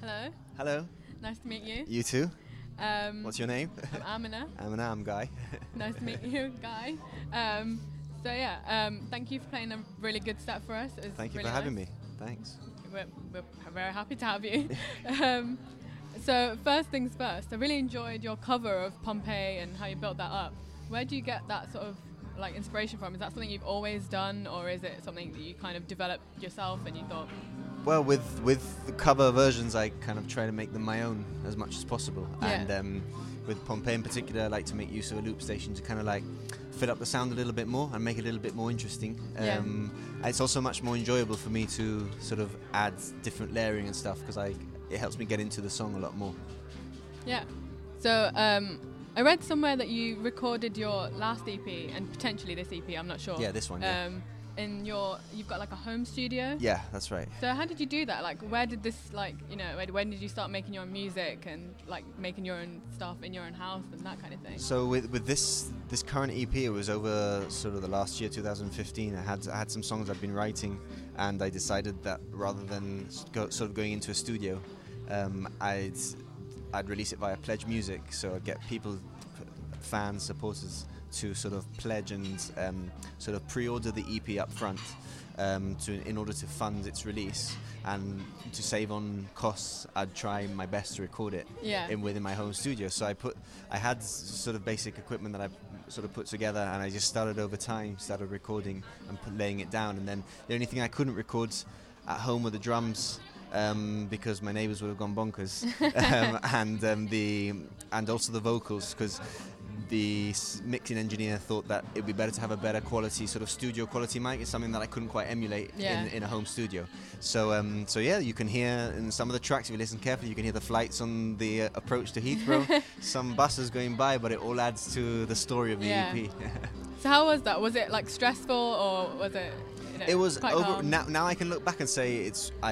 Hello. Hello. Nice to meet you. You too. What's your name? I'm Amina. Amina, I'm Guy. Nice to meet you, Guy. Thank you for playing a really good set for us. Thank you really for having nice. me. Thanks. We're very happy to have you. So first things first, I really enjoyed your cover of Pompeii and how you built that up. Where do you get that sort of like inspiration from? Is that something you've always done, or is it something that you kind of developed yourself and you thought? Well, with the cover versions, I kind of try to make them my own as much as possible. Yeah. And with Pompeii in particular, I like to make use of a loop station to kind of like fill up the sound a little bit more and make it a little bit more interesting. It's also much more enjoyable for me to sort of add different layering and stuff because it helps me get into the song a lot more. Yeah. So I read somewhere that you recorded your last EP and potentially this EP. I'm not sure. Yeah, this one. Yeah. You've got like a home studio. Yeah, that's right. So how did you do that? Like, where did this when did you start making your own music and like making your own stuff in your own house and that kind of thing? So with this current EP, it was over sort of the last year, 2015. I had some songs I'd been writing, and I decided that rather than going into a studio, I'd release it via Pledge Music. So I'd get people, fans, supporters, to sort of pledge and sort of pre-order the EP up front in order to fund its release, and to save on costs, I'd try my best to record it within my home studio. So I had sort of basic equipment that I sort of put together, and I just started recording and laying it down. And then the only thing I couldn't record at home were the drums, because my neighbours would have gone bonkers, and also the vocals, because the mixing engineer thought that it would be better to have a better quality, sort of studio quality mic. It's something that I couldn't quite emulate in a home studio. So you can hear in some of the tracks, if you listen carefully, you can hear the flights on the approach to Heathrow, some buses going by, but it all adds to the story of the EP. So how was that? Was it like stressful, or was it? It was quite over. calm? Now I can look back and say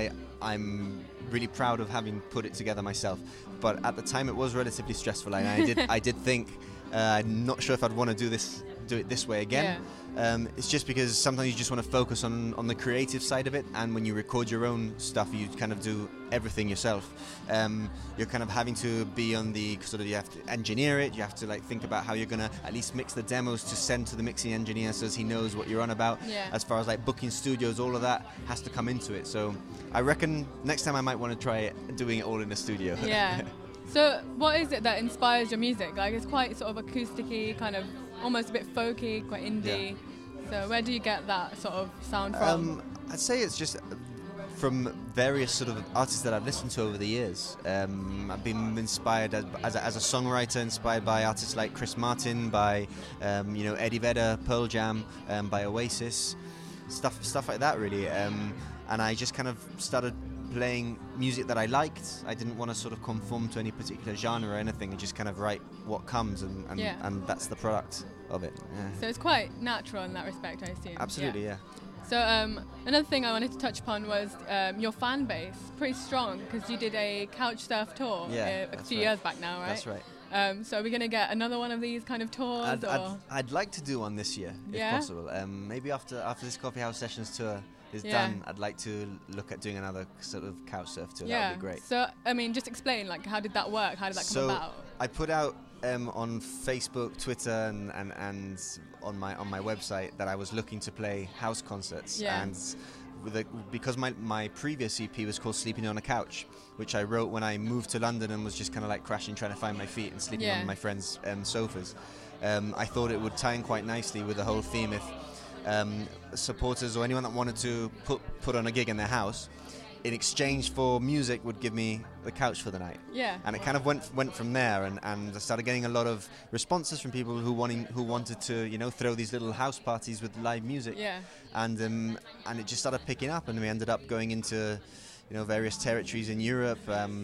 I'm really proud of having put it together myself. But at the time, it was relatively stressful, and I did think. I'm not sure if I'd want to do it this way again. It's just because sometimes you just want to focus on the creative side of it, and when you record your own stuff, you kind of do everything yourself. You're kind of having to be on the sort of, you have to engineer it, you have to like think about how you're going to at least mix the demos to send to the mixing engineer so he knows what you're on about. As far as like booking studios, all of that has to come into it. So I reckon next time I might want to try doing it all in a studio. Yeah. So what is it that inspires your music? Like, it's quite sort of acoustic-y, kind of almost a bit folky, quite indie. So where do you get that sort of sound from? I'd say it's just from various sort of artists that I've listened to over the years. I've been inspired as a songwriter, inspired by artists like Chris Martin, by Eddie Vedder, Pearl Jam, by Oasis, stuff like that really. And I just kind of started playing music that I liked. I didn't want to sort of conform to any particular genre or anything, and just kind of write what comes, and that's the product of it. So it's quite natural in that respect, I assume. Absolutely, yeah. So another thing I wanted to touch upon was your fan base, pretty strong, because you did a Couchsurf tour a few years back now, right? That's right. So are we going to get another one of these kind of tours? I'd like to do one this year, if possible. Maybe after this Coffee House Sessions tour is done, I'd like to look at doing another sort of Couchsurf tour. That would be great. So, I mean, just explain, like, how did that work? How did that come about? I put out on Facebook, Twitter, and on my website that I was looking to play house concerts. And because my previous EP was called Sleeping on a Couch, which I wrote when I moved to London and was just kind of like crashing, trying to find my feet and sleeping on my friends' sofas. I thought it would tie in quite nicely with the whole theme if supporters or anyone that wanted to put on a gig in their house, in exchange for music, would give me the couch for the night. And it kind of went from there, and I started getting a lot of responses from people who wanted to throw these little house parties with live music. And it just started picking up, and we ended up going into various territories in Europe,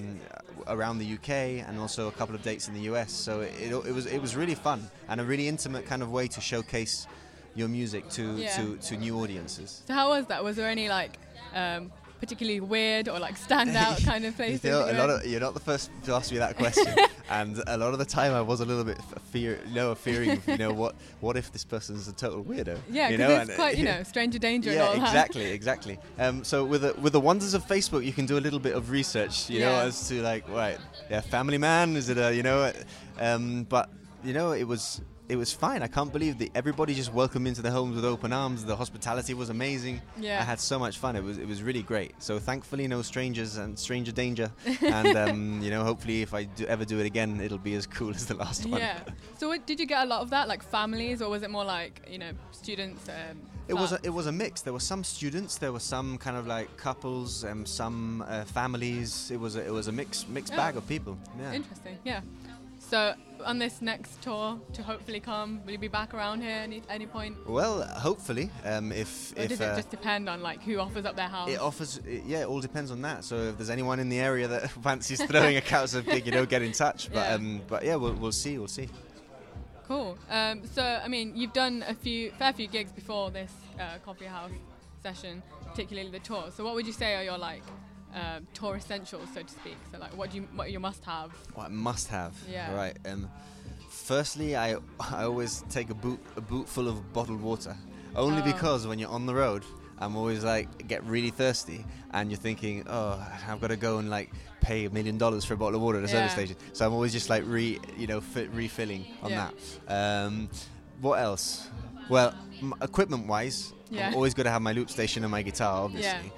around the UK, and also a couple of dates in the US. So it was really fun and a really intimate kind of way to showcase your music to new audiences. So how was that? Was there any particularly weird or like standout kind of places? You're not the first to ask me that question, and a lot of the time I was a little bit fearing, what if this person's a total weirdo? Yeah, because it's quite, stranger danger. Yeah, and all exactly. So with the wonders of Facebook, you can do a little bit of research, as to like, right, family man, is it but it was fine. I can't believe that everybody just welcomed me into the homes with open arms. The hospitality was amazing. Yeah. I had so much fun. It was really great. So thankfully, no strangers and stranger danger. And hopefully, if I ever do it again, it'll be as cool as the last one. Yeah. So did you get a lot of that, like families, or was it more like students? It was a mix. There were some students. There were some kind of like couples, some families. It was a mixed bag of people. Yeah. Interesting. Yeah. So on this next tour to hopefully come, will you be back around here any point? Well, hopefully. Or does it just depend on like who offers up their house? It all depends on that. So if there's anyone in the area that fancies throwing a couch gig, get in touch. But yeah, we'll see. Cool. So I mean, you've done a fair few gigs before this coffee house session, particularly the tour. So what would you say are your like tour essentials, so to speak? So like, what are your must-haves? What must-have? Yeah. Right. Firstly, I always take a boot full of bottled water, only because when you're on the road, I'm always like get really thirsty, and you're thinking, oh, I've got to go and like pay $1 million for a bottle of water at a service station. So I'm always just like refilling on that. What else? Well, equipment-wise, I'm always got to have my loop station and my guitar, obviously.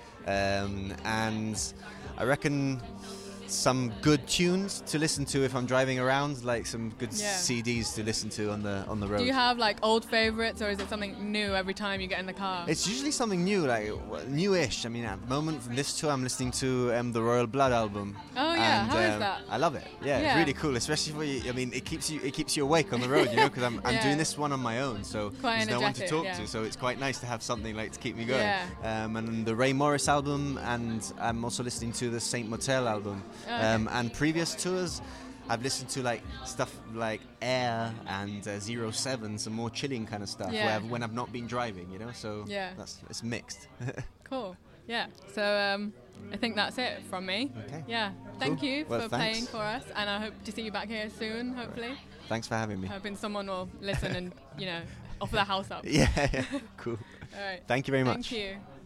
And I reckon some good tunes to listen to if I'm driving around, like some good CDs to listen to on the road. Do you have like old favorites, or is it something new every time you get in the car? It's usually something new, like newish. I mean, at the moment from this tour, I'm listening to the Royal Blood album. Oh yeah, how is that? I love it. Yeah, it's really cool, especially for you. I mean, it keeps you awake on the road, because I'm doing this one on my own, so quite there's no one to talk to. So it's quite nice to have something like to keep me going. And the Ray Morris album, and I'm also listening to the Saint Motel album. And previous tours, I've listened to like stuff like Air and 07, some more chilling kind of stuff. When I've not been driving, So it's mixed. Cool. Yeah. So I think that's it from me. Okay. Yeah. Thank you for playing for us, and I hope to see you back here soon. Hopefully. Thanks for having me. Hoping someone will listen and offer the house up. Yeah. Cool. All right. Thank you very much. Thank you.